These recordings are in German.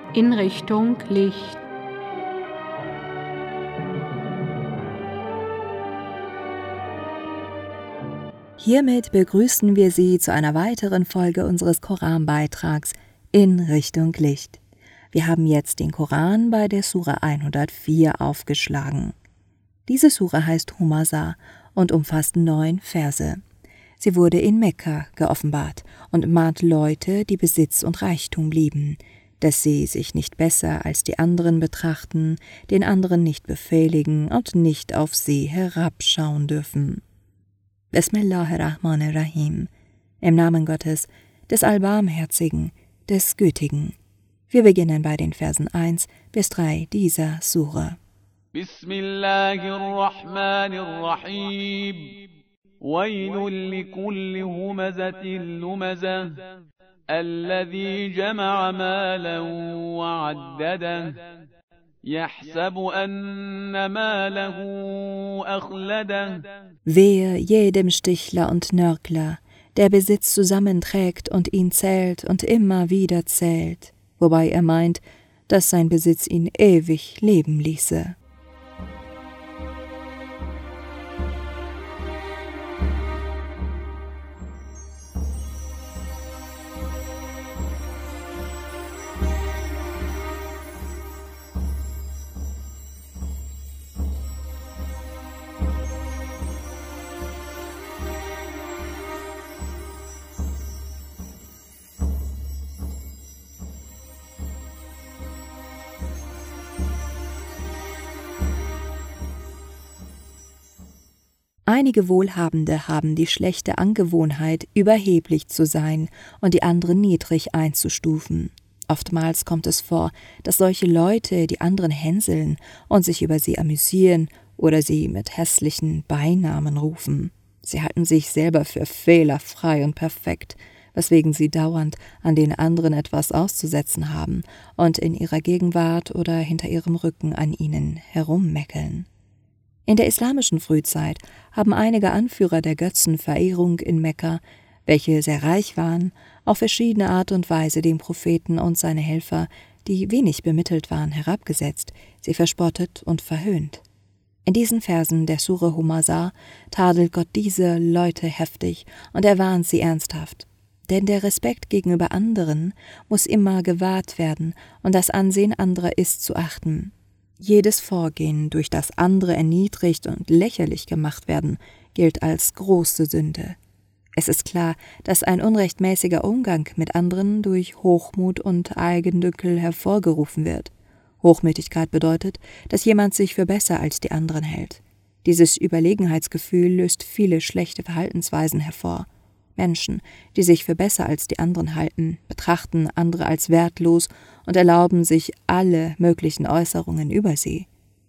in Richtung Licht. Hiermit begrüßen wir Sie zu einer weiteren Folge unseres Koranbeitrags in Richtung Licht. Wir haben jetzt den Koran bei der Sura 104 aufgeschlagen. Diese Sura heißt Humaza und umfasst 9 Verse. Sie wurde in Mekka geoffenbart und mahnt Leute, die Besitz und Reichtum lieben, dass sie sich nicht besser als die anderen betrachten, den anderen nicht befehligen und nicht auf sie herabschauen dürfen. Bismillahirrahmanirrahim. Im Namen Gottes, des Allbarmherzigen, des Gütigen. Wir beginnen bei den Versen 1 bis 3 dieser Sura. Bismillahirrahmanirrahim. Wailun likulli humazatin lumazah. الذي جمع مالا وعدده يحسب أن ماله أخلده. Wehe jedem Stichler und Nörgler, der Besitz zusammenträgt und ihn zählt und immer wieder zählt, wobei er meint, dass sein Besitz ihn ewig leben ließe. Einige Wohlhabende haben die schlechte Angewohnheit, überheblich zu sein und die anderen niedrig einzustufen. Oftmals kommt es vor, dass solche Leute die anderen hänseln und sich über sie amüsieren oder sie mit hässlichen Beinamen rufen. Sie halten sich selber für fehlerfrei und perfekt, weswegen sie dauernd an den anderen etwas auszusetzen haben und in ihrer Gegenwart oder hinter ihrem Rücken an ihnen herummeckeln. In der islamischen Frühzeit haben einige Anführer der Götzenverehrung in Mekka, welche sehr reich waren, auf verschiedene Art und Weise den Propheten und seine Helfer, die wenig bemittelt waren, herabgesetzt, sie verspottet und verhöhnt. In diesen Versen der Sure Humaza tadelt Gott diese Leute heftig und er warnt sie ernsthaft. Denn der Respekt gegenüber anderen muss immer gewahrt werden und das Ansehen anderer ist zu achten. Jedes Vorgehen, durch das andere erniedrigt und lächerlich gemacht werden, gilt als große Sünde. Es ist klar, dass ein unrechtmäßiger Umgang mit anderen durch Hochmut und Eigendünkel hervorgerufen wird. Hochmütigkeit bedeutet, dass jemand sich für besser als die anderen hält. Dieses Überlegenheitsgefühl löst viele schlechte Verhaltensweisen hervor. Menschen, die sich für besser als die anderen halten, betrachten andere als wertlos und erlauben sich alle möglichen Äußerungen über sie.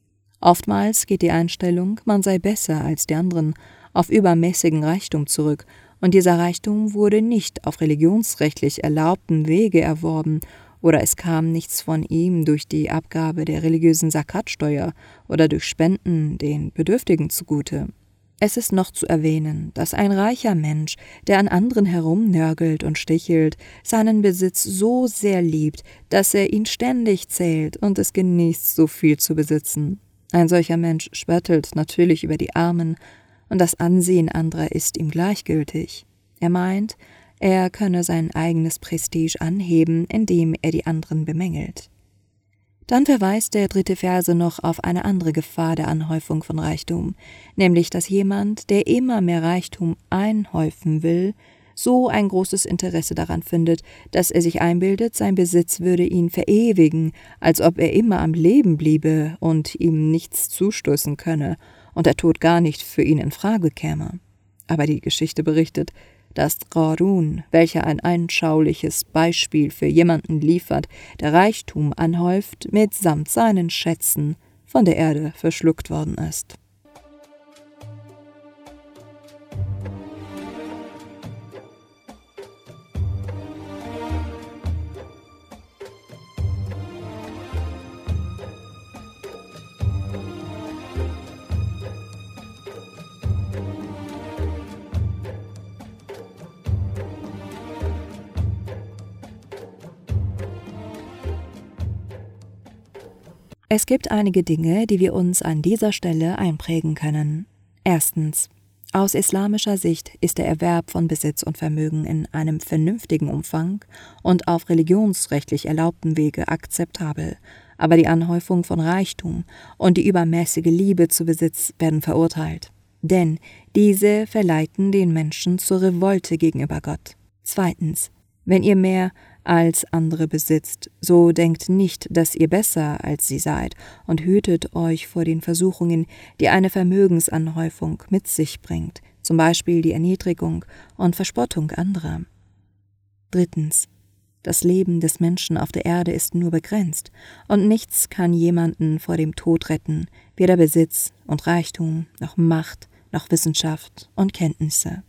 Oftmals geht die Einstellung, man sei besser als die anderen, auf übermäßigen Reichtum zurück, und dieser Reichtum wurde nicht auf religionsrechtlich erlaubten Wege erworben, oder es kam nichts von ihm durch die Abgabe der religiösen Zakatsteuer oder durch Spenden den Bedürftigen zugute. Es ist noch zu erwähnen, dass ein reicher Mensch, der an anderen herumnörgelt und stichelt, seinen Besitz so sehr liebt, dass er ihn ständig zählt und es genießt, so viel zu besitzen. Ein solcher Mensch spöttelt natürlich über die Armen und das Ansehen anderer ist ihm gleichgültig. Er meint, er könne sein eigenes Prestige anheben, indem er die anderen bemängelt. Dann verweist der 3. Verse noch auf eine andere Gefahr der Anhäufung von Reichtum, nämlich dass jemand, der immer mehr Reichtum einhäufen will, so ein großes Interesse daran findet, dass er sich einbildet, sein Besitz würde ihn verewigen, als ob er immer am Leben bliebe und ihm nichts zustoßen könne und der Tod gar nicht für ihn in Frage käme. Aber die Geschichte berichtet, dass Qarun, welcher ein anschauliches Beispiel für jemanden liefert, der Reichtum anhäuft, mitsamt seinen Schätzen von der Erde verschluckt worden ist. Es gibt einige Dinge, die wir uns an dieser Stelle einprägen können. Erstens. Aus islamischer Sicht ist der Erwerb von Besitz und Vermögen in einem vernünftigen Umfang und auf religionsrechtlich erlaubtem Wege akzeptabel, aber die Anhäufung von Reichtum und die übermäßige Liebe zu Besitz werden verurteilt. Denn diese verleiten den Menschen zur Revolte gegenüber Gott. Zweitens. Wenn ihr mehr als andere besitzt, so denkt nicht, dass ihr besser als sie seid und hütet euch vor den Versuchungen, die eine Vermögensanhäufung mit sich bringt, zum Beispiel die Erniedrigung und Verspottung anderer. Drittens. Das Leben des Menschen auf der Erde ist nur begrenzt und nichts kann jemanden vor dem Tod retten, weder Besitz und Reichtum, noch Macht, noch Wissenschaft und Kenntnisse.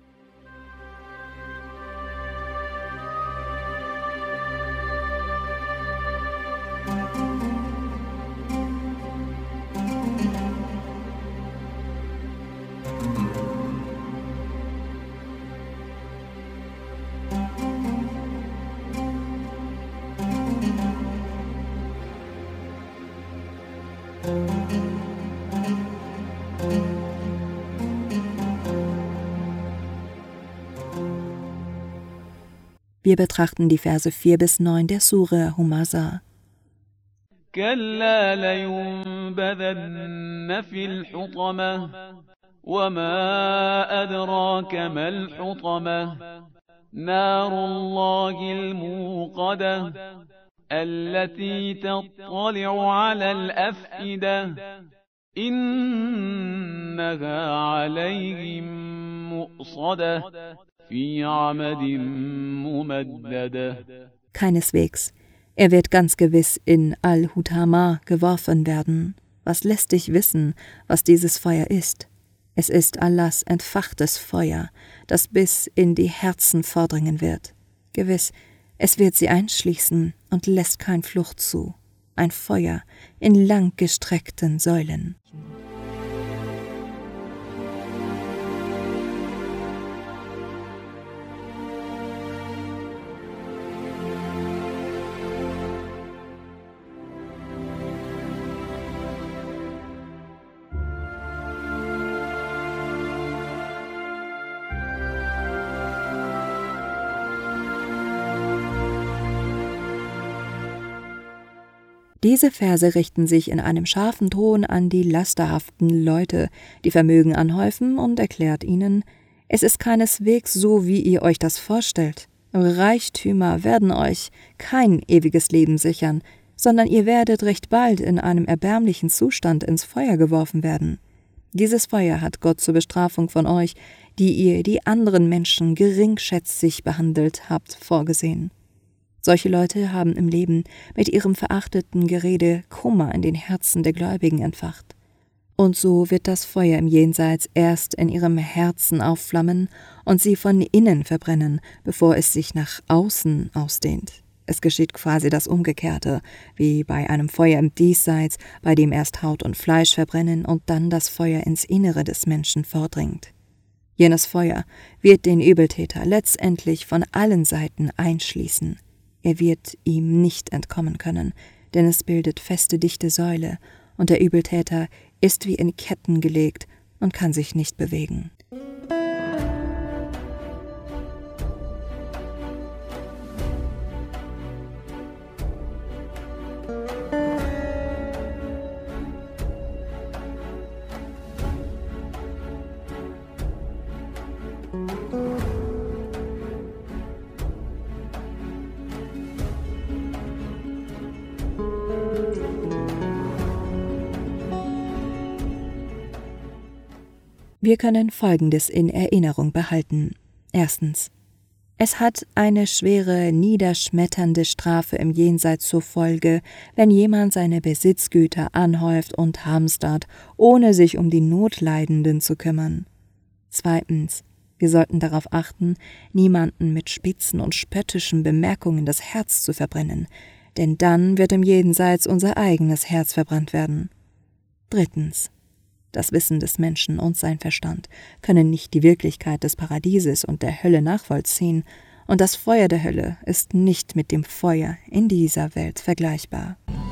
Wir betrachten die Verse 4-9 der Sure Humaza. كلا لينبذن في الحطمة وما أدراك ما الحطمة نار الله الموقدة التي تطلع على الأفئدة إنها عليهم مؤصدة في عمد ممددة. Keineswegs. Er wird ganz gewiss in Al-Hutama geworfen werden. Was lässt dich wissen, was dieses Feuer ist? Es ist Allahs entfachtes Feuer, das bis in die Herzen vordringen wird. Gewiss, es wird sie einschließen und lässt kein Flucht zu. Ein Feuer in langgestreckten Säulen. Diese Verse richten sich in einem scharfen Ton an die lasterhaften Leute, die Vermögen anhäufen, und erklärt ihnen, es ist keineswegs so, wie ihr euch das vorstellt. Reichtümer werden euch kein ewiges Leben sichern, sondern ihr werdet recht bald in einem erbärmlichen Zustand ins Feuer geworfen werden. Dieses Feuer hat Gott zur Bestrafung von euch, die ihr die anderen Menschen geringschätzig behandelt habt, vorgesehen. Solche Leute haben im Leben mit ihrem verachteten Gerede Kummer in den Herzen der Gläubigen entfacht. Und so wird das Feuer im Jenseits erst in ihrem Herzen aufflammen und sie von innen verbrennen, bevor es sich nach außen ausdehnt. Es geschieht quasi das Umgekehrte, wie bei einem Feuer im Diesseits, bei dem erst Haut und Fleisch verbrennen und dann das Feuer ins Innere des Menschen vordringt. Jenes Feuer wird den Übeltäter letztendlich von allen Seiten einschließen. Er wird ihm nicht entkommen können, denn es bildet feste, dichte Säule, und der Übeltäter ist wie in Ketten gelegt und kann sich nicht bewegen. Wir können Folgendes in Erinnerung behalten. Erstens. Es hat eine schwere, niederschmetternde Strafe im Jenseits zur Folge, wenn jemand seine Besitzgüter anhäuft und hamstert, ohne sich um die Notleidenden zu kümmern. Zweitens. Wir sollten darauf achten, niemanden mit spitzen und spöttischen Bemerkungen das Herz zu verbrennen, denn dann wird im Jenseits unser eigenes Herz verbrannt werden. Drittens. Das Wissen des Menschen und sein Verstand können nicht die Wirklichkeit des Paradieses und der Hölle nachvollziehen, und das Feuer der Hölle ist nicht mit dem Feuer in dieser Welt vergleichbar.